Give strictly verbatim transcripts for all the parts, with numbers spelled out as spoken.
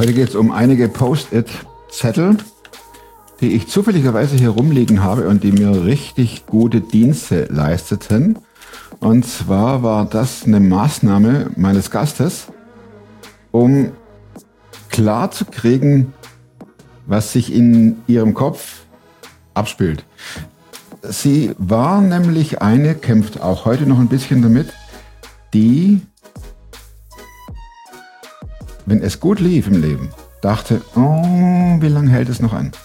Heute geht es um einige Post-it-Zettel, die ich zufälligerweise hier rumliegen habe und die mir richtig gute Dienste leisteten. Und zwar war das eine Maßnahme meines Gastes, um klar zu kriegen, was sich in ihrem Kopf abspielt. Sie war nämlich eine, kämpft auch heute noch ein bisschen damit, die, wenn es gut lief im Leben, dachte, oh, wie lange hält es noch an?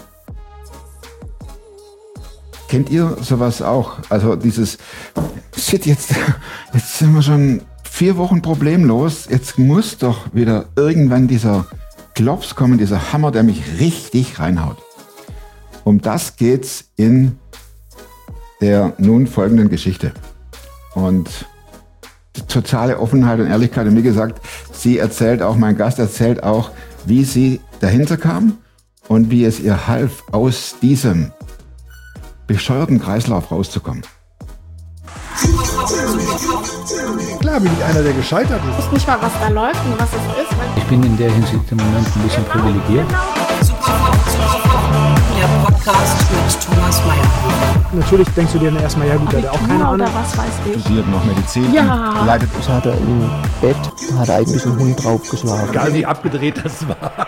Kennt ihr sowas auch? Also dieses, shit, jetzt, jetzt sind wir schon vier Wochen problemlos, jetzt muss doch wieder irgendwann dieser Klops kommen, dieser Hammer, der mich richtig reinhaut. Um das geht's in der nun folgenden Geschichte. Und totale Offenheit und Ehrlichkeit. Und wie gesagt, sie erzählt auch, mein Gast erzählt auch, wie sie dahinter kam und wie es ihr half, aus diesem bescheuerten Kreislauf rauszukommen. Klar bin ich einer, der gescheitert ist. Ich weiß nicht mal, was da läuft und was es ist. Ich bin in der Hinsicht im Moment ein bisschen privilegiert. Der Podcast mit Thomas Mayer. Natürlich denkst du dir dann erstmal, ja gut, der hat auch keine Ahnung. Oder was weiß ich. Studiert noch Medizin. Ja. Leidet. Ich hatte im Bett, hat eigentlich ein Hund draufgeschlagen. Egal wie abgedreht das war.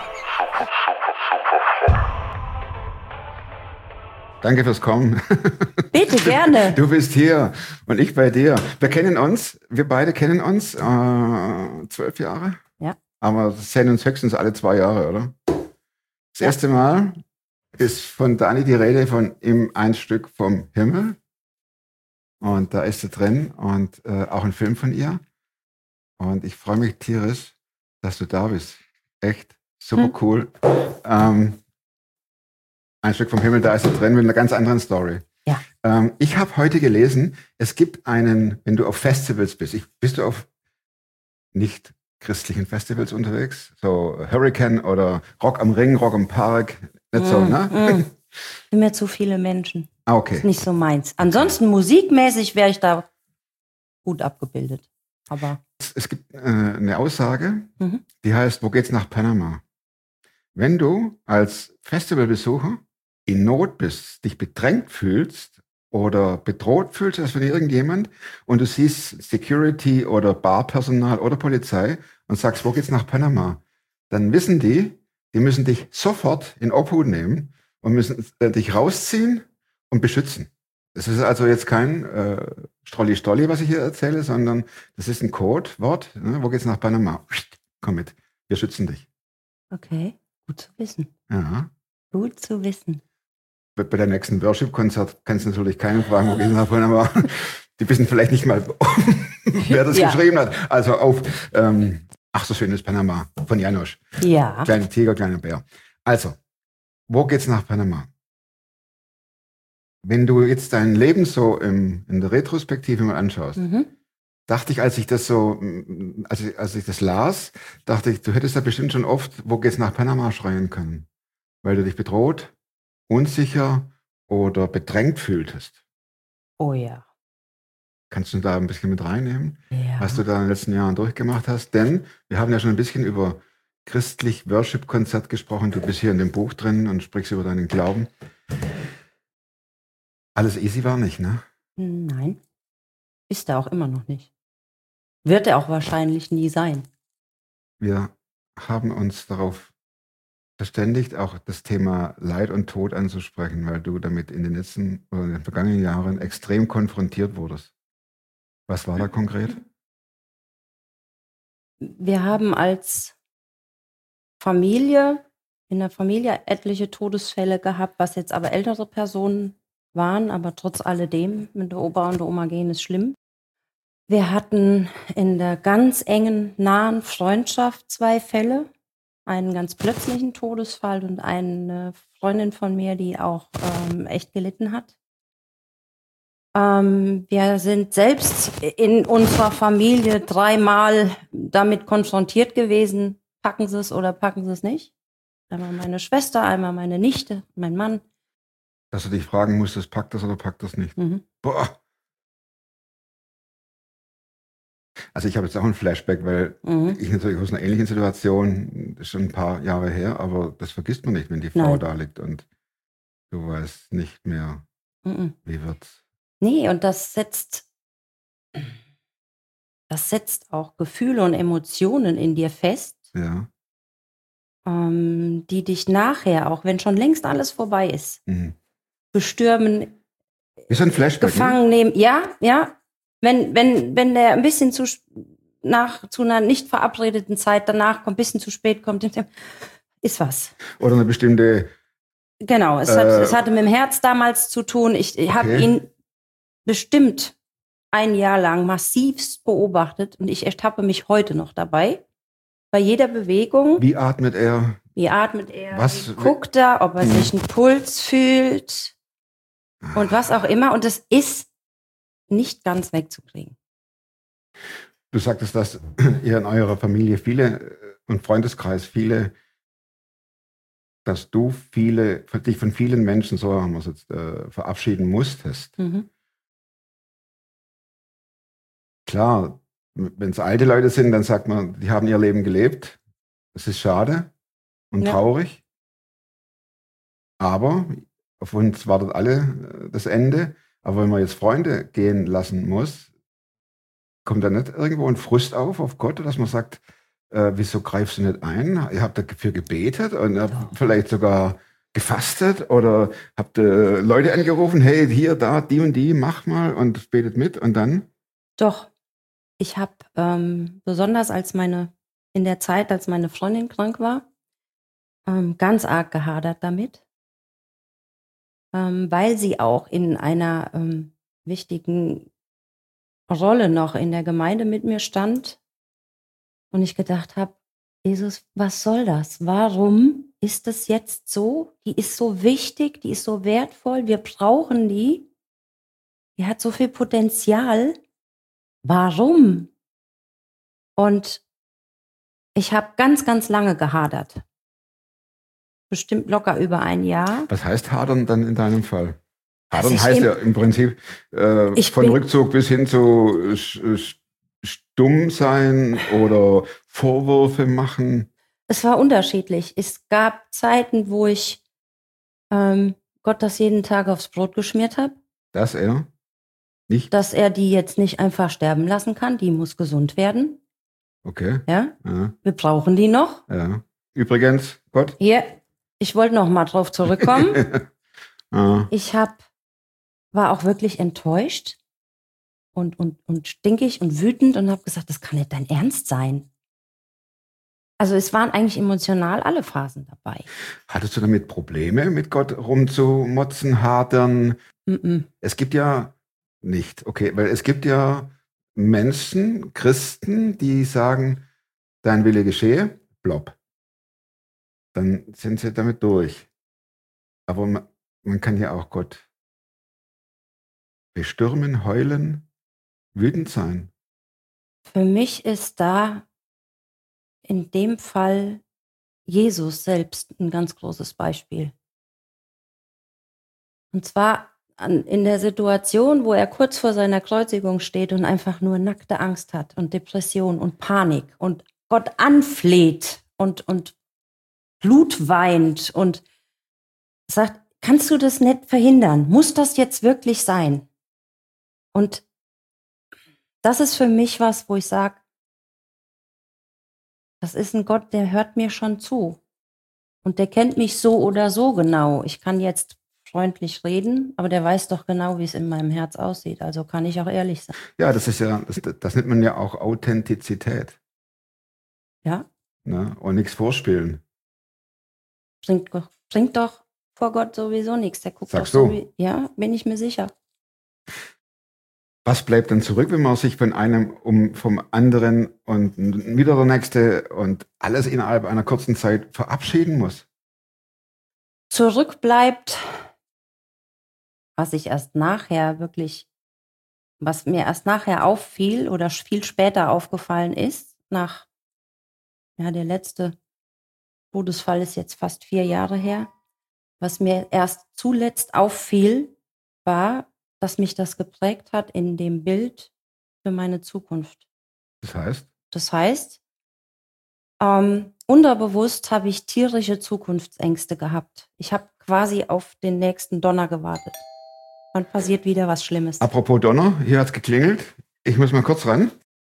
Danke fürs Kommen. Bitte, gerne. Du bist hier und ich bei dir. Wir kennen uns, wir beide kennen uns äh, zwölf Jahre. Ja. Aber sehen uns höchstens alle zwei Jahre, oder? Das Ja. erste Mal ist von Dani die Rede von ihm ein Stück vom Himmel. Und da ist sie drin und äh, auch ein Film von ihr. Und ich freue mich tierisch, dass du da bist. Echt super Hm. cool. Ähm, ein Stück vom Himmel, da ist er drin mit einer ganz anderen Story. Ja. Ähm, ich habe heute gelesen, es gibt einen, wenn du auf Festivals bist, ich, bist du auf nicht christlichen Festivals unterwegs? So Hurricane oder Rock am Ring, Rock am Park, nicht so, Mm, ne? mm. Sind mir zu viele Menschen. Ah, okay. Ist nicht so meins. Ansonsten musikmäßig wäre ich da gut abgebildet. Aber Es, es gibt äh, eine Aussage, Mhm. die heißt, wo geht's nach Panama? Wenn du als Festivalbesucher in Not bist, dich bedrängt fühlst oder bedroht fühlst als von irgendjemand und du siehst Security oder Barpersonal oder Polizei und sagst, wo geht's nach Panama? Dann wissen die, die müssen dich sofort in Obhut nehmen und müssen äh, dich rausziehen und beschützen. Das ist also jetzt kein äh, Strolli-Stolli, was ich hier erzähle, sondern das ist ein Codewort. Ne? Wo geht's nach Panama? Komm mit, wir schützen dich. okay, gut zu wissen. Ja. Gut zu wissen. Bei bei der nächsten Worship-Konzert kannst du natürlich keinen fragen, wo geht's nach Panama? Die wissen vielleicht nicht mal, wer das Ja. geschrieben hat. Also auf, ähm, ach so schön ist Panama, von Janosch. Ja. Kleiner Tiger, kleiner Bär. Also, wo geht's nach Panama? Wenn du jetzt dein Leben so im, in der Retrospektive mal anschaust, Mhm. dachte ich, als ich das so, mm, als ich, als ich das las, dachte ich, du hättest da bestimmt schon oft, wo geht's nach Panama schreien können. Weil du dich bedroht, unsicher oder bedrängt fühltest. Oh ja. Kannst du da ein bisschen mit reinnehmen, Ja. was du da in den letzten Jahren durchgemacht hast? Denn wir haben ja schon ein bisschen über christlich Worship-Konzert gesprochen. Du bist hier in dem Buch drin und sprichst über deinen Glauben. Alles easy war nicht, ne? Nein. Ist er auch immer noch nicht. Wird er auch wahrscheinlich nie sein. Wir haben uns darauf verständigt, auch das Thema Leid und Tod anzusprechen, weil du damit in den letzten oder in den vergangenen Jahren extrem konfrontiert wurdest. Was war da konkret? Wir haben als Familie, in der Familie etliche Todesfälle gehabt, was jetzt aber ältere Personen waren, aber trotz alledem, mit der Opa und der Oma gehen, ist schlimm. Wir hatten in der ganz engen, nahen Freundschaft zwei Fälle. Einen ganz plötzlichen Todesfall und eine Freundin von mir, die auch ähm, echt gelitten hat. Ähm, wir sind selbst in unserer Familie dreimal damit konfrontiert gewesen, packen sie es oder packen sie es nicht. Einmal meine Schwester, einmal meine Nichte, mein Mann. Dass du dich fragen musstest, packt das oder packt das nicht? Mhm. Boah. Also ich habe jetzt auch ein Flashback, weil Mhm. ich natürlich aus einer ähnlichen Situation, das ist schon ein paar Jahre her, aber das vergisst man nicht, wenn die Frau Nein. da liegt und du weißt nicht mehr, Mhm. wie wird's. Nee, und das setzt, das setzt auch Gefühle und Emotionen in dir fest, Ja. ähm, die dich nachher, auch wenn schon längst alles vorbei ist, Mhm. bestürmen, Wie so ein Flashback, ne? gefangen nehmen. Ja, ja. Wenn, wenn, wenn der ein bisschen zu sch- nach zu einer nicht verabredeten Zeit danach kommt, ein bisschen zu spät kommt, ist was. Oder eine bestimmte, Genau, es, Äh, hat, es hatte mit dem Herz damals zu tun. Ich, ich habe Okay. ihn bestimmt ein Jahr lang massivst beobachtet und ich ertappe mich heute noch dabei. Bei jeder Bewegung, wie atmet er? wie atmet er, Was- wie guckt er, ob er Hm. sich einen Puls fühlt und was auch immer. Und das ist nicht ganz wegzukriegen. Du sagtest, dass ihr in eurer Familie viele äh, und Freundeskreis viele, dass du viele, dich von vielen Menschen, so haben wir es jetzt, äh, verabschieden musstest. Mhm. Klar, wenn es alte Leute sind, dann sagt man, die haben ihr Leben gelebt. Das ist schade und Ja. traurig. Aber auf uns wartet alle äh, das Ende. Aber wenn man jetzt Freunde gehen lassen muss, kommt da nicht irgendwo ein Frust auf, auf Gott, dass man sagt, äh, wieso greifst du nicht ein? Ihr habt dafür gebetet und habt vielleicht sogar gefastet oder habt äh, Leute angerufen, hey, hier, da, die und die, mach mal und betet mit und dann? Doch, ich habe ähm, besonders als meine, in der Zeit, als meine Freundin krank war, ähm, ganz arg gehadert damit, ähm, weil sie auch in einer ähm, wichtigen Rolle noch in der Gemeinde mit mir stand und ich gedacht habe, Jesus, was soll das? Warum ist das jetzt so? Die ist so wichtig, die ist so wertvoll, wir brauchen die. Die hat so viel Potenzial. Warum? Und ich habe ganz, ganz lange gehadert. Bestimmt locker über ein Jahr. Was heißt hadern dann in deinem Fall? Dass Hadern ich heißt im- ja im Prinzip äh, Ich von bin- Rückzug bis hin zu sch- sch- stumm sein oder Vorwürfe machen. Es war unterschiedlich. Es gab Zeiten, wo ich ähm, Gott das jeden Tag aufs Brot geschmiert habe, Das er nicht? dass er die jetzt nicht einfach sterben lassen kann. Die muss gesund werden. Okay. Ja, Ja, wir brauchen die noch. ja. Übrigens, Gott. Hier, ich wollte noch mal drauf zurückkommen. Ja. Ich hab, war auch wirklich enttäuscht und, und, und stinkig und wütend und habe gesagt, das kann nicht dein Ernst sein. Also es waren eigentlich emotional alle Phasen dabei. Hattest du damit Probleme, mit Gott rumzumotzen, hadern? Mm-mm. Es gibt ja nicht, okay, weil es gibt ja Menschen, Christen, die sagen, dein Wille geschehe, blob. Dann sind sie damit durch. Aber man, man kann ja auch Gott bestürmen, heulen, wütend sein. Für mich ist da in dem Fall Jesus selbst ein ganz großes Beispiel. Und zwar an, in der Situation, wo er kurz vor seiner Kreuzigung steht und einfach nur nackte Angst hat und Depression und Panik und Gott anfleht und, und Blut weint und sagt, kannst du das nicht verhindern? Muss das jetzt wirklich sein? Und das ist für mich was, wo ich sage, das ist ein Gott, der hört mir schon zu. Und der kennt mich so oder so genau. Ich kann jetzt freundlich reden, aber der weiß doch genau, wie es in meinem Herz aussieht. Also kann ich auch ehrlich sein. Ja, das ist ja, das, das nennt man ja auch Authentizität. Ja, Ne? Und nichts vorspielen. bringt, doch- bringt doch vor Gott sowieso nichts. Der guckt Sagst doch so du? wie, ja, bin ich mir sicher. Was bleibt dann zurück, wenn man sich von einem um vom anderen und wieder der nächste und alles innerhalb einer kurzen Zeit verabschieden muss? Zurück bleibt, was ich erst nachher wirklich, was mir erst nachher auffiel oder viel später aufgefallen ist, nach, ja, der letzte Todesfall ist jetzt fast vier Jahre her. Was mir erst zuletzt auffiel, war, dass mich das geprägt hat in dem Bild für meine Zukunft. Das heißt? Das heißt, ähm, unterbewusst habe ich tierische Zukunftsängste gehabt. Ich habe quasi auf den nächsten Donner gewartet. Dann passiert wieder was Schlimmes. Apropos Donner, hier hat's geklingelt. Ich muss mal kurz ran.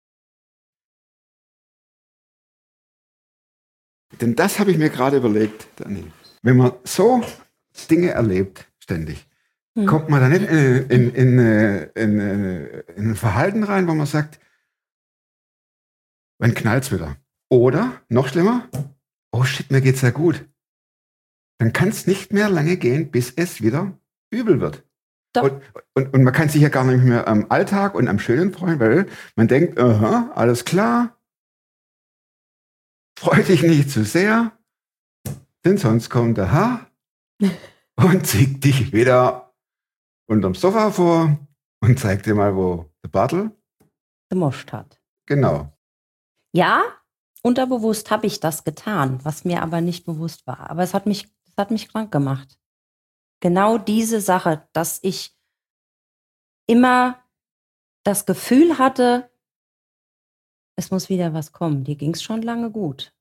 Denn das habe ich mir gerade überlegt, Dani. Wenn man so Dinge erlebt, ständig, hm. kommt man da nicht in, in, in, in, in ein Verhalten rein, wo man sagt, wann knallt's wieder? Oder, noch schlimmer, oh shit, mir geht's ja gut. Dann kann es nicht mehr lange gehen, bis es wieder übel wird. Und, und, und man kann sich ja gar nicht mehr am Alltag und am Schönen freuen, weil man denkt, aha, alles klar, freu dich nicht zu sehr, denn sonst kommt der Haar und zieht dich wieder unterm Sofa vor und zeigt dir mal, wo der Bartel gemoscht hat. Genau. Ja, unterbewusst habe ich das getan, was mir aber nicht bewusst war. Aber es hat mich, es hat mich krank gemacht. Genau diese Sache, dass ich immer das Gefühl hatte, es muss wieder was kommen. Dir ging es schon lange gut.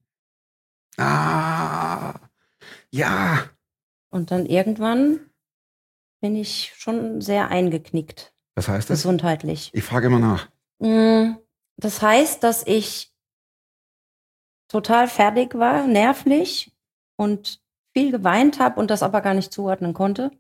Ah, ja. Und dann irgendwann bin ich schon sehr eingeknickt. Was heißt das? Gesundheitlich. Ich frage immer nach. Das heißt, dass ich total fertig war, nervlich und viel geweint habe und das aber gar nicht zuordnen konnte.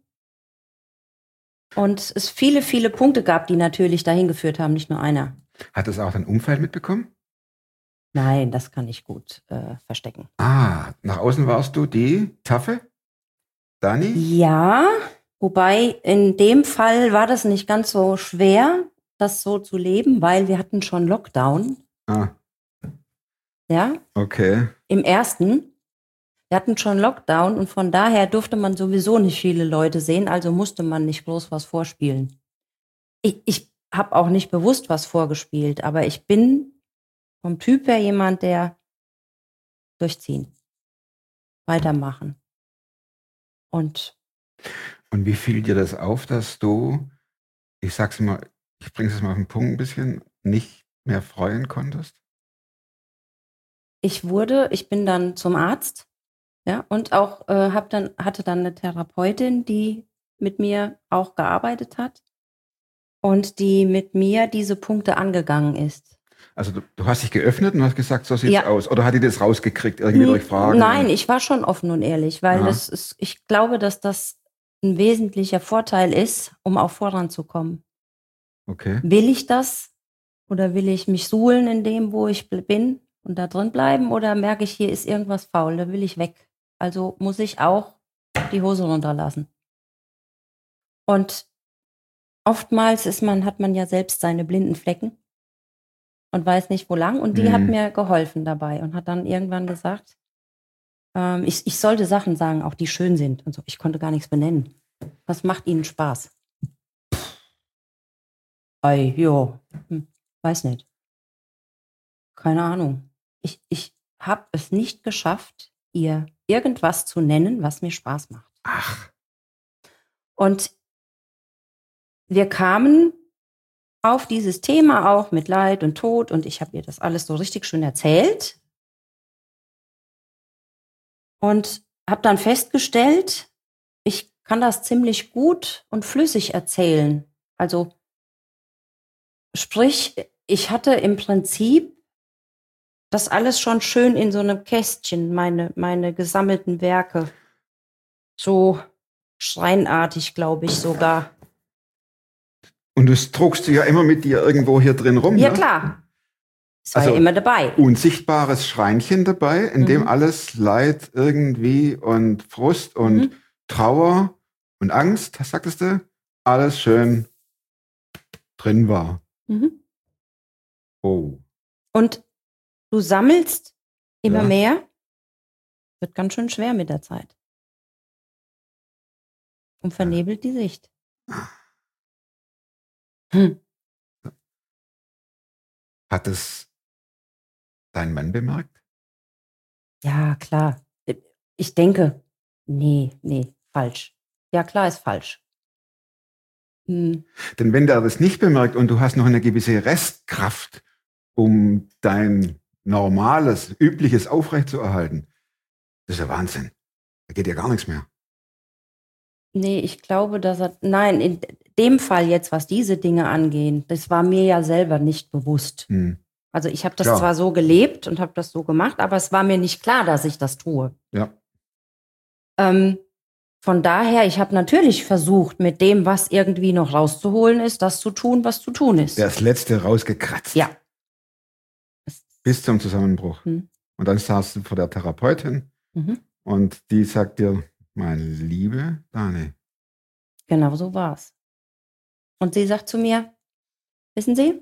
Und es viele, viele Punkte gab, die natürlich dahin geführt haben, nicht nur einer. Hat das auch dein Umfeld mitbekommen? Nein, das kann ich gut äh, verstecken. Ah, nach außen warst du die Taffe? Dani? Ja, wobei in dem Fall war das nicht ganz so schwer, das so zu leben, weil wir hatten schon Lockdown. Ah. Ja? Okay. Im ersten. Wir hatten schon Lockdown und von daher durfte man sowieso nicht viele Leute sehen, also musste man nicht groß was vorspielen. Ich, ich habe auch nicht bewusst was vorgespielt, aber ich bin vom Typ her jemand, der durchziehen, weitermachen. Und Und wie fiel dir das auf, dass du, ich sag's mal, ich bring's es mal auf den Punkt ein bisschen, nicht mehr freuen konntest? Ich wurde, ich bin dann zum Arzt. Ja, und auch äh, hab dann, hatte dann eine Therapeutin, die mit mir auch gearbeitet hat und die mit mir diese Punkte angegangen ist. Also du, du hast dich geöffnet und hast gesagt, so sieht's Ja. aus. Oder hat die das rausgekriegt, irgendwie durch Fragen? Nein, ich war schon offen und ehrlich, weil Aha. das ist, ich glaube, dass das ein wesentlicher Vorteil ist, um auch voranzukommen. Okay. Will ich das oder will ich mich suhlen in dem, wo ich bin und da drin bleiben oder merke ich, hier ist irgendwas faul, da will ich weg. Also muss ich auch die Hose runterlassen. Und oftmals ist man, hat man ja selbst seine blinden Flecken und weiß nicht, wo lang. Und die Mhm. hat mir geholfen dabei und hat dann irgendwann gesagt, ähm, ich, ich sollte Sachen sagen, auch die schön sind und so. Ich konnte gar nichts benennen. Was macht Ihnen Spaß? Ei, jo, hm, weiß nicht. Keine Ahnung. Ich, ich habe es nicht geschafft, ihr irgendwas zu nennen, was mir Spaß macht. Ach. Und wir kamen auf dieses Thema auch mit Leid und Tod und ich habe ihr das alles so richtig schön erzählt und habe dann festgestellt, ich kann das ziemlich gut und flüssig erzählen. Also sprich, ich hatte im Prinzip das alles schon schön in so einem Kästchen, meine, meine gesammelten Werke. So schreinartig, glaube ich sogar. Und das trugst du ja immer mit dir irgendwo hier drin rum, Ja, ne? klar. Es war Also, ja immer dabei. Unsichtbares Schreinchen dabei, in Mhm. dem alles Leid irgendwie und Frust und Mhm. Trauer und Angst, was sagtest du, alles schön drin war. Mhm. Oh. Und du sammelst immer Ja. mehr. Wird ganz schön schwer mit der Zeit. Und vernebelt die Sicht. Hm. Hat es dein Mann bemerkt? Ja, klar. Ich denke, nee, nee, falsch. Ja, klar ist falsch. Hm. Denn wenn der das nicht bemerkt und du hast noch eine gewisse Restkraft um dein normales, übliches aufrechtzuerhalten. Das ist ja Wahnsinn. Da geht ja gar nichts mehr. Nee, ich glaube, dass er, nein, in dem Fall jetzt, was diese Dinge angehen, das war mir ja selber nicht bewusst. Hm. Also ich habe das Klar. zwar so gelebt und habe das so gemacht, aber es war mir nicht klar, dass ich das tue. Ja. Ähm, von daher, ich habe natürlich versucht, mit dem, was irgendwie noch rauszuholen ist, das zu tun, was zu tun ist. Das Letzte rausgekratzt. Ja. Bis zum Zusammenbruch. Hm. Und dann saßt du vor der Therapeutin Mhm. und die sagt dir, meine liebe Dani. Genau so war's. Und sie sagt zu mir, wissen Sie,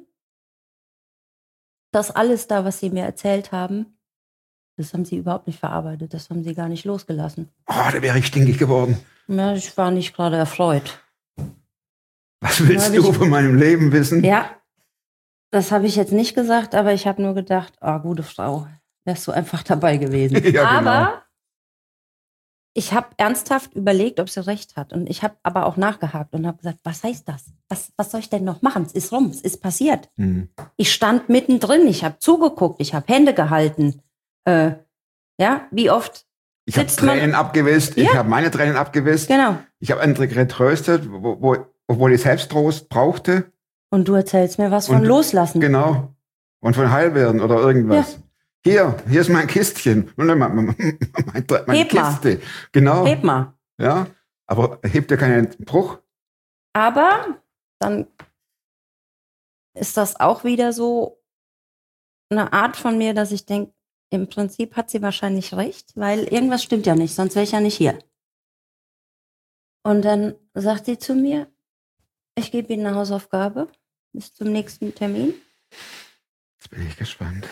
das alles da, was Sie mir erzählt haben, das haben Sie überhaupt nicht verarbeitet, das haben Sie gar nicht losgelassen. Oh, da wäre ich stinkig geworden. Ja, ich war nicht gerade erfreut. Was willst Hab du ich- von meinem Leben wissen? Ja, das habe ich jetzt nicht gesagt, aber ich habe nur gedacht, ah, gute Frau, wärst du einfach dabei gewesen. Ja, genau. Aber ich habe ernsthaft überlegt, ob sie recht hat. Und ich habe aber auch nachgehakt und habe gesagt, was heißt das? Was, was soll ich denn noch machen? Es ist rum, es ist passiert. Hm. Ich stand mittendrin, ich habe zugeguckt, ich habe Hände gehalten. Äh, ja, wie oft Ich habe sitzt man- Tränen abgewischt, ich Ja. habe meine Tränen abgewischt. Genau. Ich habe andere getröstet, wo, wo, obwohl ich Selbsttrost brauchte. Und du erzählst mir was von Und- Loslassen. Genau. Und von Heilwerden oder irgendwas. Hier, hier ist mein Kistchen. Mein, mein, mein, mein Heb mal. Kiste. Genau. Heb mal. Ja. Aber hebt ja keinen Bruch. Aber dann ist das auch wieder so eine Art von mir, dass ich denke, im Prinzip hat sie wahrscheinlich recht, weil irgendwas stimmt ja nicht, sonst wäre ich ja nicht hier. Und dann sagt sie zu mir, ich gebe Ihnen eine Hausaufgabe bis zum nächsten Termin. Jetzt bin ich gespannt.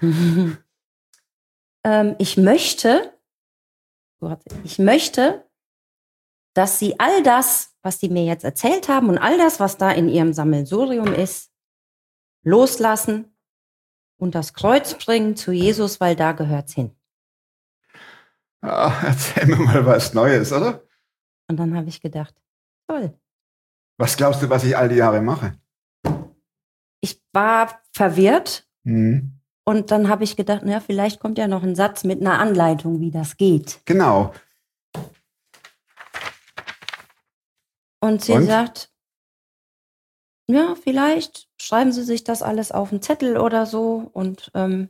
ähm, ich möchte, ich möchte, dass Sie all das, was Sie mir jetzt erzählt haben und all das, was da in Ihrem Sammelsurium ist, loslassen und das Kreuz bringen zu Jesus, weil da gehört's hin. Ah, erzähl mir mal was Neues, oder? Und dann habe ich gedacht, toll. Was glaubst du, was ich all die Jahre mache? Ich war verwirrt Hm. und dann habe ich gedacht, na, vielleicht kommt ja noch ein Satz mit einer Anleitung, wie das geht. Genau. Und sie Und? sagt, ja, vielleicht schreiben Sie sich das alles auf einen Zettel oder so. Und ähm,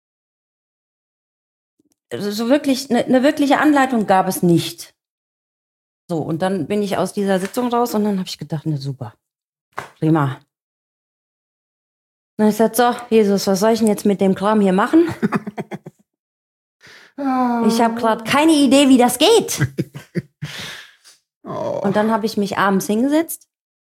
so wirklich, eine ne wirkliche Anleitung gab es nicht. So, und dann bin ich aus dieser Sitzung raus und dann habe ich gedacht, ne, super, prima. Dann habe ich gesagt, so, Jesus, was soll ich denn jetzt mit dem Kram hier machen? Ich habe gerade keine Idee, wie das geht. Oh. Und dann habe ich mich abends hingesetzt.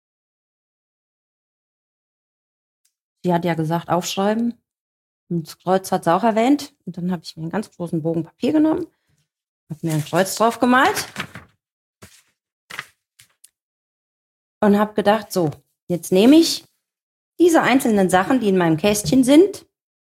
Sie hat ja gesagt, aufschreiben. Und das Kreuz hat sie auch erwähnt. Und dann habe ich mir einen ganz großen Bogen Papier genommen, habe mir ein Kreuz drauf gemalt und habe gedacht, so, jetzt nehme ich diese einzelnen Sachen, die in meinem Kästchen sind,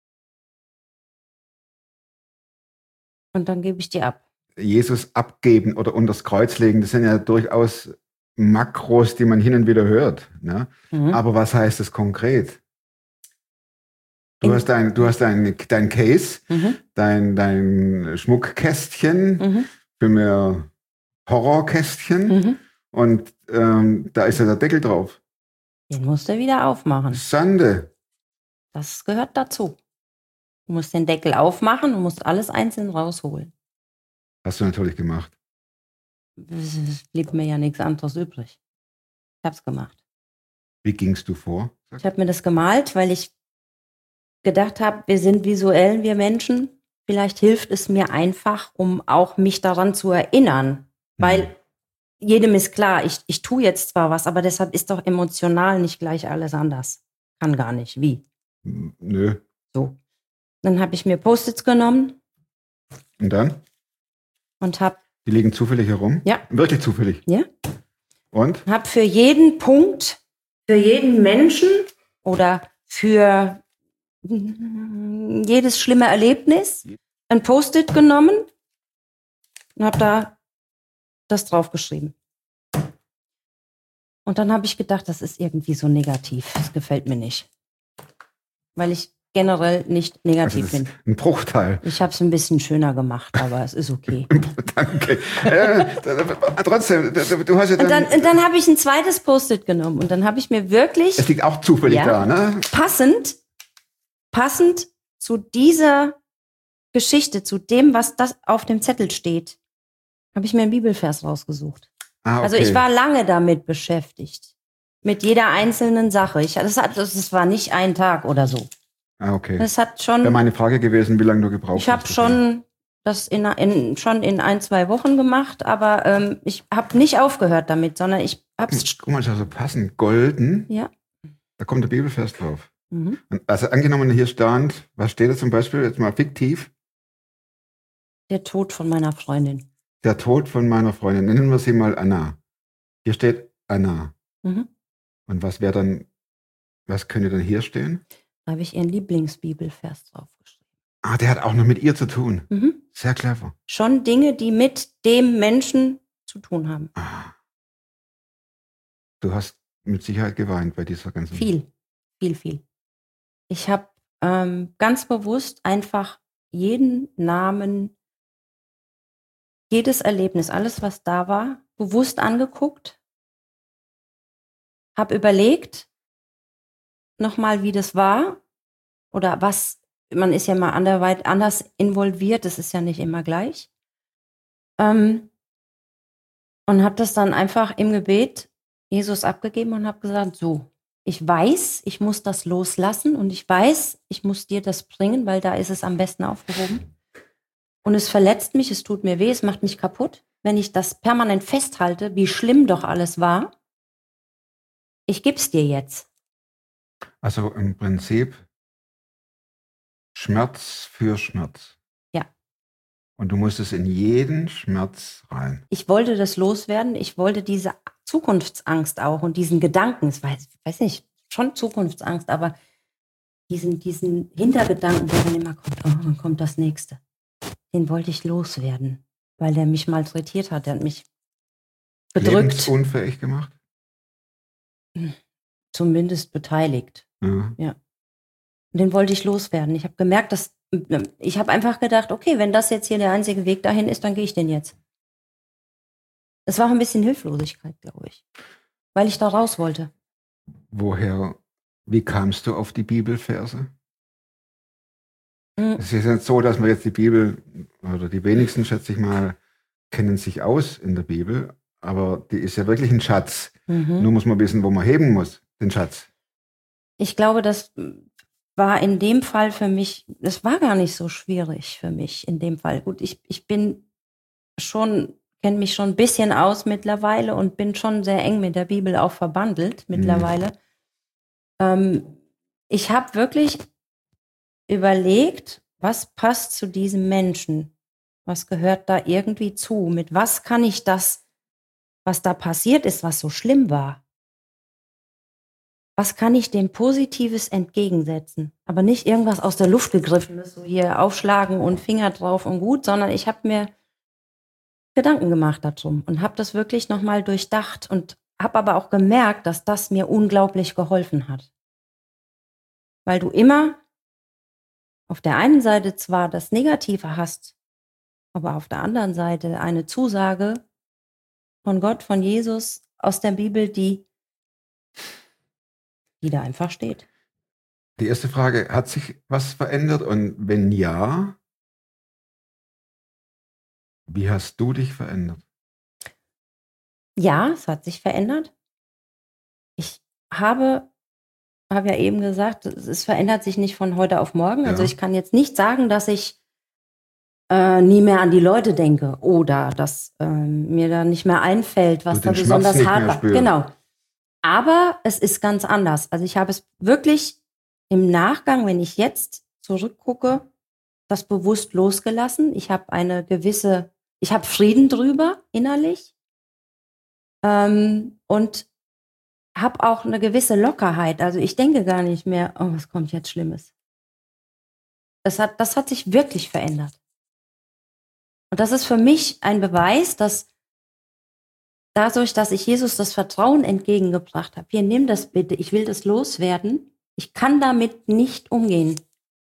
und dann gebe ich die ab. Jesus abgeben oder unter das Kreuz legen, das sind ja durchaus Makros, die man hin und wieder hört. Ne? Mhm. Aber was heißt das konkret? Du In- hast dein, du hast dein, dein Case, Mhm. dein, dein Schmuckkästchen Mhm. für mehr Horrorkästchen Mhm. und ähm, da ist ja der Deckel drauf. Den musst du wieder aufmachen. Sande. Das gehört dazu. Du musst den Deckel aufmachen und musst alles einzeln rausholen. Hast du natürlich gemacht. Es blieb mir ja nichts anderes übrig. Ich hab's gemacht. Wie gingst du vor? Ich habe mir das gemalt, weil ich gedacht habe, wir sind visuell, wir Menschen. Vielleicht hilft es mir einfach, um auch mich daran zu erinnern. Weil jedem ist klar, ich, ich tue jetzt zwar was, aber deshalb ist doch emotional nicht gleich alles anders. Kann gar nicht. Wie? Nö. So. Dann habe ich mir Post-its genommen Und dann? und habe Die liegen zufällig herum? Ja. Wirklich zufällig? Ja. Und? hab für jeden Punkt, für jeden Menschen oder für jedes schlimme Erlebnis ein Post-it genommen und habe da das draufgeschrieben. Und dann habe ich gedacht, das ist irgendwie so negativ. Das gefällt mir nicht. Weil ich generell nicht negativ Also das bin. ist ein Bruchteil. Ich habe es ein bisschen schöner gemacht, aber es ist okay. Danke. äh, trotzdem, du hast ja Und dann... dann, und dann habe ich ein zweites Post-it genommen und dann habe ich mir wirklich es liegt auch zufällig Ja. da, ne? passend, passend zu dieser Geschichte, zu dem, was das auf dem Zettel steht, habe ich mir einen Bibelvers rausgesucht. Ah, okay. Also ich war lange damit beschäftigt. Mit jeder einzelnen Sache. Ich, das, hat, das war nicht ein Tag oder so. Ah, okay. Das hat schon... Wäre meine Frage gewesen, wie lange du gebraucht Ich habe hast. schon das in, in, schon in ein, zwei Wochen gemacht, aber ähm, ich habe nicht aufgehört damit, sondern ich habe es... Guck mal, das ist so passend. Golden. Ja. Da kommt der Bibelvers drauf. Mhm. Also angenommen, hier stand, was steht da zum Beispiel, jetzt mal fiktiv? Der Tod von meiner Freundin. Der Tod von meiner Freundin. Nennen wir sie mal Anna. Hier steht Anna. Mhm. Und was wäre dann, was könnte dann hier stehen? Da habe ich ihren Lieblingsbibelvers draufgeschrieben. Ah, der hat auch noch mit ihr zu tun. Mhm. Sehr clever. Schon Dinge, die mit dem Menschen zu tun haben. Ah. Du hast mit Sicherheit geweint bei dieser ganzen... Viel, viel, viel. Ich habe ähm, ganz bewusst einfach jeden Namen, jedes Erlebnis, alles, was da war, bewusst angeguckt, habe überlegt, nochmal, wie das war oder was, man ist ja mal anderweit anders involviert, das ist ja nicht immer gleich. Ähm, und habe das dann einfach im Gebet Jesus abgegeben und habe gesagt, so, ich weiß, ich muss das loslassen und ich weiß, ich muss dir das bringen, weil da ist es am besten aufgehoben. Und es verletzt mich, es tut mir weh, es macht mich kaputt, wenn ich das permanent festhalte, wie schlimm doch alles war. Ich geb's dir jetzt. Also im Prinzip Schmerz für Schmerz. Ja. Und du musstest in jeden Schmerz rein. Ich wollte das loswerden, ich wollte diese Zukunftsangst auch und diesen Gedanken, ich weiß, weiß nicht, schon Zukunftsangst, aber diesen, diesen Hintergedanken, der dann immer kommt, oh, dann kommt das Nächste. Den wollte ich loswerden, weil der mich malträtiert hat, der hat mich bedrückt. Lebensunfähig gemacht? Zumindest beteiligt. Ja. Ja. Und den wollte ich loswerden. Ich habe gemerkt, dass ich habe einfach gedacht, okay, wenn das jetzt hier der einzige Weg dahin ist, dann gehe ich den jetzt. Es war auch ein bisschen Hilflosigkeit, glaube ich, weil ich da raus wollte. Woher, wie kamst du auf die Bibelverse? Mhm. Es ist ja nicht so, dass man jetzt die Bibel, oder die wenigsten, schätze ich mal, kennen sich aus in der Bibel, aber die ist ja wirklich ein Schatz. Mhm. Nur muss man wissen, wo man heben muss, den Schatz. Ich glaube, das war in dem Fall für mich, das war gar nicht so schwierig für mich in dem Fall. Gut, ich, ich bin schon, kenne mich schon ein bisschen aus mittlerweile und bin schon sehr eng mit der Bibel auch verbandelt mittlerweile. Mhm. Ähm, ich habe wirklich überlegt, was passt zu diesem Menschen? Was gehört da irgendwie zu? Mit was kann ich das, was da passiert ist, was so schlimm war, was kann ich dem Positives entgegensetzen? Aber nicht irgendwas aus der Luft gegriffenes, so hier aufschlagen und Finger drauf und gut, sondern ich habe mir Gedanken gemacht darum und habe das wirklich nochmal durchdacht und habe aber auch gemerkt, dass das mir unglaublich geholfen hat. Weil du immer auf der einen Seite zwar das Negative hast, aber auf der anderen Seite eine Zusage von Gott, von Jesus aus der Bibel, die die da einfach steht. Die erste Frage, hat sich was verändert? Und wenn ja, wie hast du dich verändert? Ja, es hat sich verändert. Ich habe, habe ja eben gesagt, es verändert sich nicht von heute auf morgen. Ja. Also ich kann jetzt nicht sagen, dass ich äh, nie mehr an die Leute denke oder dass äh, mir da nicht mehr einfällt, was Du da den besonders Schmerz nicht hart mehr war. spürst. Genau. Aber es ist ganz anders. Also ich habe es wirklich im Nachgang, wenn ich jetzt zurückgucke, das bewusst losgelassen. Ich habe eine gewisse, ich habe Frieden drüber innerlich ähm, und habe auch eine gewisse Lockerheit. Also ich denke gar nicht mehr, oh, was kommt jetzt Schlimmes. Das hat, das hat sich wirklich verändert. Und das ist für mich ein Beweis, dass dadurch, dass ich Jesus das Vertrauen entgegengebracht habe, hier, nimm das bitte, ich will das loswerden, ich kann damit nicht umgehen.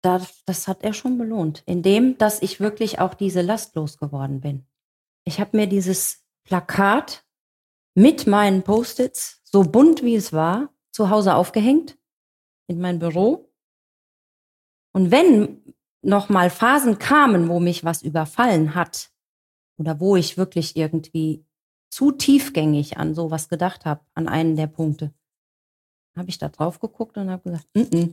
das, das hat er schon belohnt, indem, dass ich wirklich auch diese Last losgeworden bin. Ich habe mir dieses Plakat mit meinen Post-its, so bunt wie es war, zu Hause aufgehängt, in mein Büro. Und wenn noch mal Phasen kamen, wo mich was überfallen hat oder wo ich wirklich irgendwie zu tiefgängig an sowas gedacht habe, an einen der Punkte, habe ich da drauf geguckt und habe gesagt, N-n.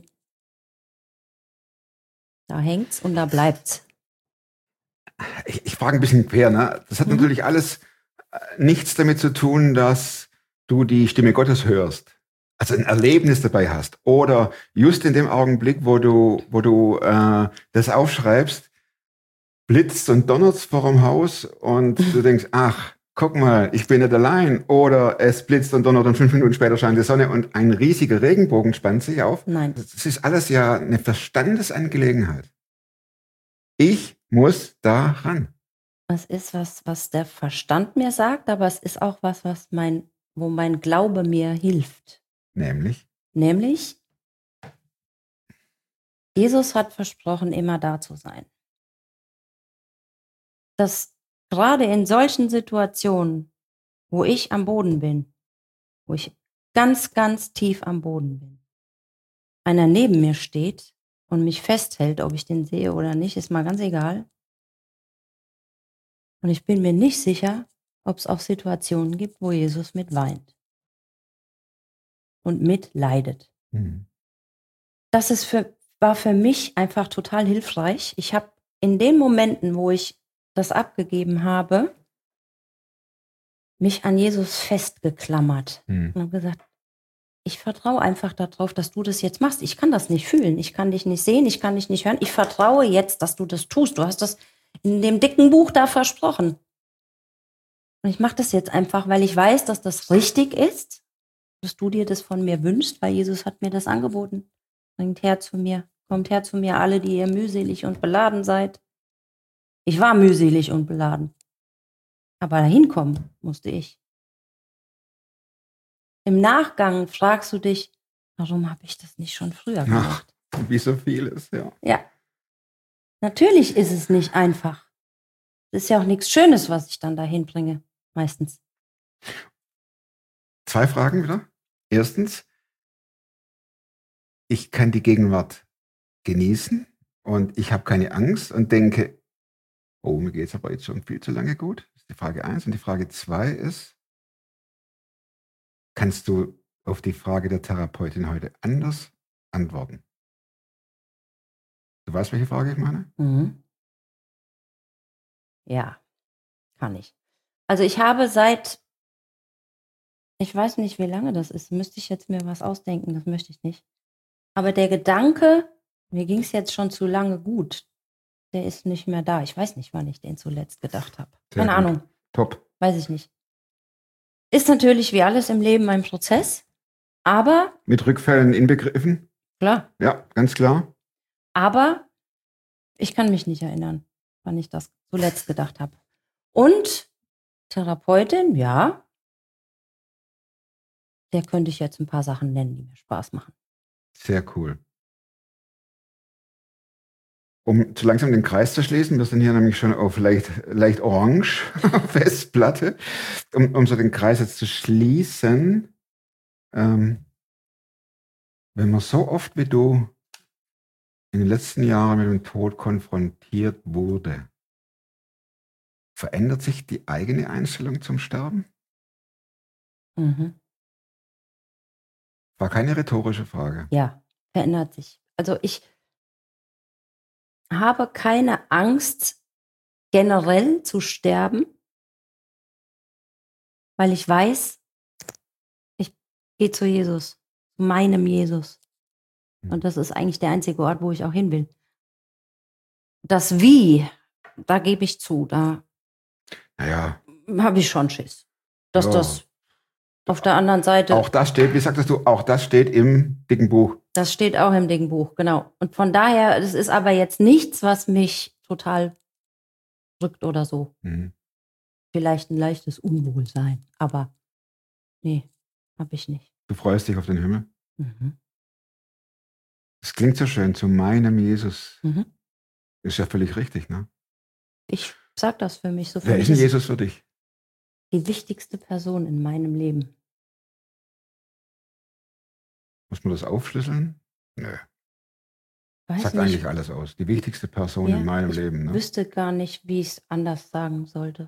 Da hängt's und da bleibt's. Ich, ich frage ein bisschen quer, ne? Das hat mhm. natürlich alles äh, nichts damit zu tun, dass du die Stimme Gottes hörst. Also ein Erlebnis dabei hast. Oder just in dem Augenblick, wo du, wo du äh, das aufschreibst, blitzt und donnert's vor dem Haus und du denkst, ach, guck mal, ich bin nicht allein. Oder es blitzt und donnert und fünf Minuten später scheint die Sonne und ein riesiger Regenbogen spannt sich auf. Nein. Das ist alles ja eine Verstandesangelegenheit. Ich muss da ran. Es ist was, was der Verstand mir sagt, aber es ist auch was, was mein, wo mein Glaube mir hilft. Nämlich? Nämlich, Jesus hat versprochen, immer da zu sein. Dass gerade in solchen Situationen, wo ich am Boden bin, wo ich ganz, ganz tief am Boden bin, einer neben mir steht und mich festhält, ob ich den sehe oder nicht, ist mal ganz egal. Und ich bin mir nicht sicher, ob es auch Situationen gibt, wo Jesus mit weint und mitleidet. Mhm. Das ist für, war für mich einfach total hilfreich. Ich habe in den Momenten, wo ich das abgegeben habe, mich an Jesus festgeklammert Mhm. und habe gesagt, ich vertraue einfach darauf, dass du das jetzt machst. Ich kann das nicht fühlen, ich kann dich nicht sehen, ich kann dich nicht hören. Ich vertraue jetzt, dass du das tust. Du hast das in dem dicken Buch da versprochen. Und ich mache das jetzt einfach, weil ich weiß, dass das richtig ist, dass du dir das von mir wünschst, weil Jesus hat mir das angeboten. Bringt her zu mir, kommt her zu mir, alle, die ihr mühselig und beladen seid. Ich war mühselig und beladen. Aber dahin kommen musste ich. Im Nachgang fragst du dich, warum habe ich das nicht schon früher gemacht? Ach, wie so vieles, ja. Ja. Natürlich ist es nicht einfach. Es ist ja auch nichts Schönes, was ich dann dahin bringe, meistens. Zwei Fragen wieder. Erstens, ich kann die Gegenwart genießen und ich habe keine Angst und denke, oh, mir geht es aber jetzt schon viel zu lange gut. Das ist die Frage eins. Und die Frage zwei ist, kannst du auf die Frage der Therapeutin heute anders antworten? Du weißt, welche Frage ich meine? Mhm. Ja, kann ich. Also ich habe seit, ich weiß nicht, wie lange das ist, müsste ich jetzt mir was ausdenken, das möchte ich nicht. Aber der Gedanke, mir ging es jetzt schon zu lange gut, der ist nicht mehr da. Ich weiß nicht, wann ich den zuletzt gedacht habe. Sehr Keine gut. Ahnung, Top. weiß ich nicht. Ist natürlich wie alles im Leben ein Prozess, aber, Mit Rückfällen inbegriffen? klar, Ja, ganz klar. aber ich kann mich nicht erinnern, wann ich das zuletzt gedacht habe. Und Therapeutin, ja, der könnte ich jetzt ein paar Sachen nennen, die mir Spaß machen. Sehr cool. Um zu langsam den Kreis zu schließen, wir sind hier nämlich schon auf leicht, leicht orange Festplatte. Um, um so den Kreis jetzt zu schließen, ähm, wenn man so oft wie du in den letzten Jahren mit dem Tod konfrontiert wurde, verändert sich die eigene Einstellung zum Sterben? Mhm. War keine rhetorische Frage. Ja, verändert sich. Also ich habe keine Angst, generell zu sterben, weil ich weiß, ich gehe zu Jesus, zu meinem Jesus. Und das ist eigentlich der einzige Ort, wo ich auch hin will. Das Wie, da gebe ich zu, da Naja, habe ich schon Schiss. Dass Ja. das auf der anderen Seite, auch das steht, wie sagtest du, auch das steht im dicken Buch. das steht auch im dicken Buch, genau. Und von daher, das ist aber jetzt nichts, was mich total drückt oder so. Mhm. Vielleicht ein leichtes Unwohlsein, aber nee, habe ich nicht. Du freust dich auf den Himmel. Mhm. Das klingt so schön, zu meinem Jesus. Mhm. Ist ja völlig richtig, ne? Ich sag das für mich so. Für Wer mich ist denn Jesus für dich? die wichtigste Person in meinem Leben. Muss man das aufschlüsseln? Nö. Weiß Sagt nicht, eigentlich alles aus. Die wichtigste Person ja, in meinem ich Leben. Ne? wüsste gar nicht, wie ich es anders sagen sollte.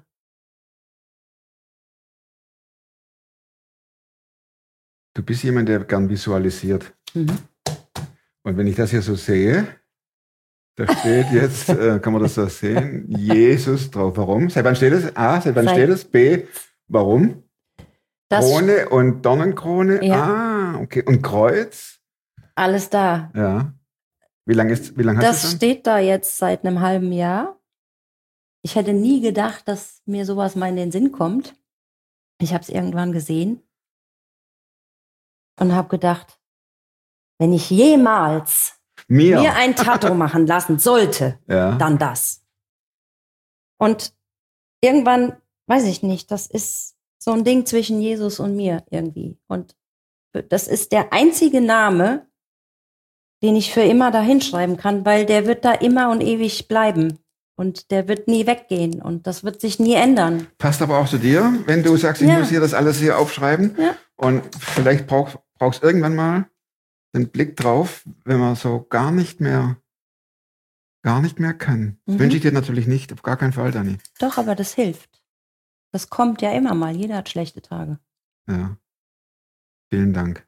Du bist jemand, der gern visualisiert. Mhm. Und wenn ich das hier so sehe, da steht jetzt, äh, kann man das so sehen, Jesus drauf. Warum? Seit wann steht es? A, seit wann Seit- steht es? B, warum? Das Krone und Dornenkrone? Ja. Ah, okay. Und Kreuz? alles da. Ja. Wie lange ist, wie lange hast Das du schon? steht da jetzt seit einem halben Jahr. Ich hätte nie gedacht, dass mir sowas mal in den Sinn kommt. Ich habe es irgendwann gesehen und habe gedacht, wenn ich jemals Mir. mir ein Tattoo machen lassen sollte, Ja. dann das. Und irgendwann, weiß ich nicht, das ist so ein Ding zwischen Jesus und mir irgendwie. Und das ist der einzige Name, den ich für immer da hinschreiben kann, weil der wird da immer und ewig bleiben. Und der wird nie weggehen. Und das wird sich nie ändern. Passt aber auch zu dir, wenn du sagst, ich Ja. muss hier das alles hier aufschreiben. Ja. Und vielleicht brauch, brauchst irgendwann mal den Blick drauf, wenn man so gar nicht mehr, gar nicht mehr kann. Das Mhm. wünsche ich dir natürlich nicht, auf gar keinen Fall, Dani. Doch, aber das hilft. Das kommt ja immer mal. Jeder hat schlechte Tage. Ja. Vielen Dank.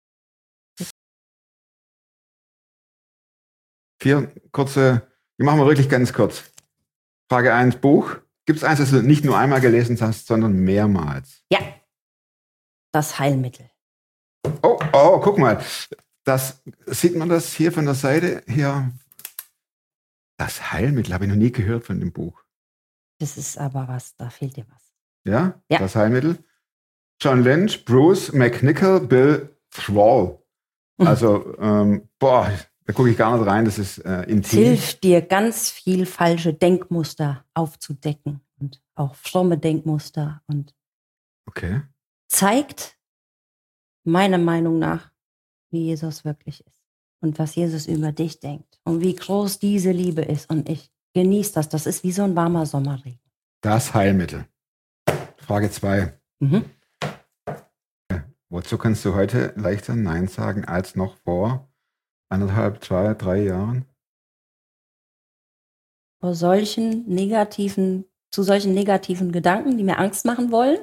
Vier kurze, die machen wir wirklich ganz kurz. Frage eins, Buch. Gibt es eins, das du nicht nur einmal gelesen hast, sondern mehrmals? Ja. Das Heilmittel. Oh, oh, guck mal. Das, sieht man das hier von der Seite? Hier. Das Heilmittel habe ich noch nie gehört von dem Buch. Das ist aber was, da fehlt dir was. Ja? Ja. Das Heilmittel. John Lynch, Bruce McNichol, Bill Thrall. Also, ähm, boah, da gucke ich gar nicht rein, das ist äh, Es intim. hilft dir, ganz viel falsche Denkmuster aufzudecken und auch fromme Denkmuster und Okay. zeigt meiner Meinung nach, wie Jesus wirklich ist und was Jesus über dich denkt und wie groß diese Liebe ist. Und ich genieße das. Das ist wie so ein warmer Sommerregen. Das Heilmittel. Frage zwei. Mhm. Wozu kannst du heute leichter Nein sagen als noch vor anderthalb, zwei, drei Jahren? Vor solchen negativen, zu solchen negativen Gedanken, die mir Angst machen wollen.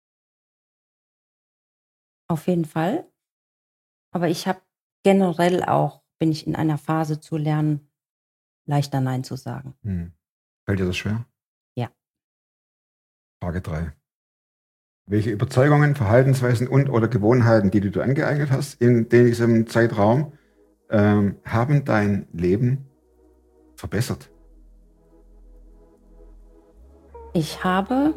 Auf jeden Fall. Aber ich habe generell auch, bin ich in einer Phase zu lernen, leichter Nein zu sagen. Hm. Fällt dir das schwer? Ja. Frage drei. Welche Überzeugungen, Verhaltensweisen und oder Gewohnheiten, die du dir angeeignet hast in diesem Zeitraum, ähm, haben dein Leben verbessert? Ich habe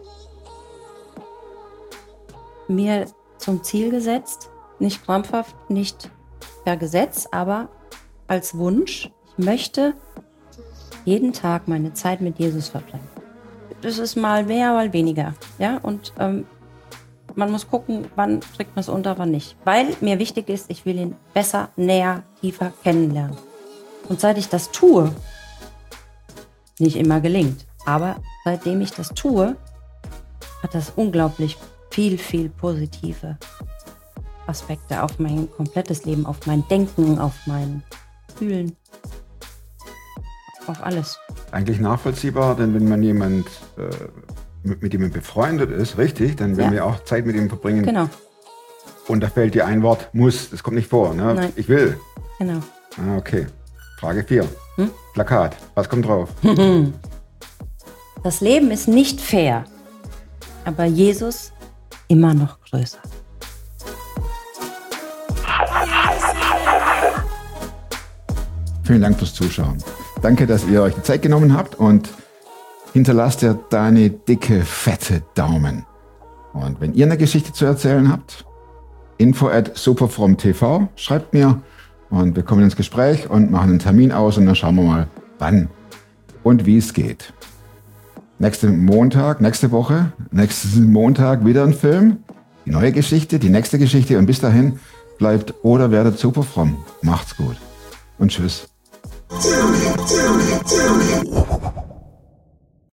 mir zum Ziel gesetzt, nicht krampfhaft, nicht per Gesetz, aber als Wunsch, ich möchte jeden Tag meine Zeit mit Jesus verbringen. Das ist mal mehr, mal weniger. Ja? Und ähm, man muss gucken, wann kriegt man es unter, wann nicht. Weil mir wichtig ist, ich will ihn besser, näher, tiefer kennenlernen. Und seit ich das tue, nicht immer gelingt, aber seitdem ich das tue, hat das unglaublich viel, viel positive Aspekte auf mein komplettes Leben, auf mein Denken, auf mein Fühlen, auf alles. Eigentlich nachvollziehbar, denn wenn man jemand äh, mit, mit jemandem befreundet ist, richtig, dann will Ja. man ja auch Zeit mit ihm verbringen. Genau, Und da fällt dir ein Wort, muss, das kommt nicht vor. Ne? Nein. Ich will. genau. Ah, okay. Frage vier. Hm? Plakat. Was kommt drauf? Das Leben ist nicht fair, aber Jesus immer noch größer. Vielen Dank fürs Zuschauen. Danke, dass ihr euch die Zeit genommen habt und hinterlasst ihr deine dicke, fette Daumen. Und wenn ihr eine Geschichte zu erzählen habt, info at superfromtv, schreibt mir und wir kommen ins Gespräch und machen einen Termin aus und dann schauen wir mal, wann und wie es geht. Nächsten Montag, nächste Woche, nächsten Montag wieder ein Film, die neue Geschichte, die nächste Geschichte und bis dahin bleibt oder werdet superfromm. Macht's gut. und tschüss.